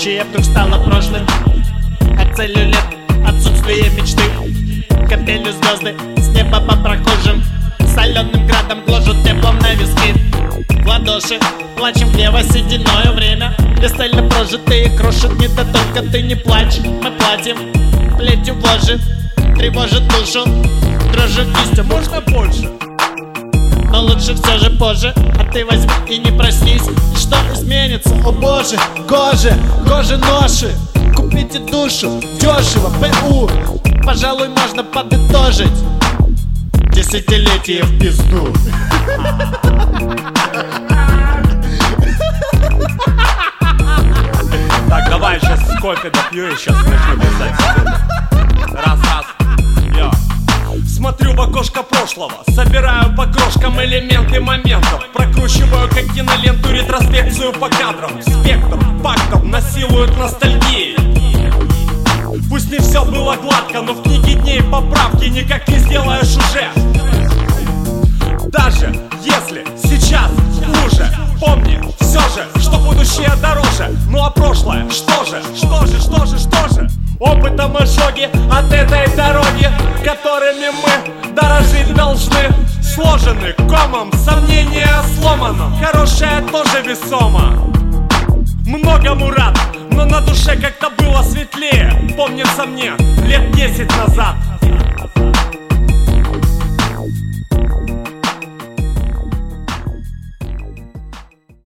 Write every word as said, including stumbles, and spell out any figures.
Будущее вдруг стало прошлым, а целью лет отсутствие мечты. Капелью звезды с неба по прохожим, соленым градом гложут теплом на виски. В ладоши плачем где воссоединное время, бесцельно прожитые крошат не да только ты не плачь. Мы платим плетью вожи, тревожит душу, дрожит кистью. Можно больше, но лучше все же позже. А ты возьми и не проснись, и что изменится? О боже, кожи, кожи ноши, купите душу дешево, ПУ. Пожалуй, можно подытожить: десятилетие в пизду. Так, давай сейчас кофе допью и сейчас начну писать. Раз, раз. Йо. Смотрю в окошко прошлого, собираю по крошкам элементы моментов, прокручиваю как киноленту ретроспекцию по кадрам. Спектр фактов насилует ностальгии. Пусть не все было гладко, но в книге дней поправки никак не сделаешь уже. Даже если сейчас хуже, помни все же, что будущее дороже. Ну а прошлое, что же, что же, что же, что же? Опытом ожоги от этой дороги, которыми мы дорожить должны, сложены комом, сомнения о сломанном. Хорошее тоже весомо. Многому рад, но на душе как-то было светлее. Помнится мне лет десять назад.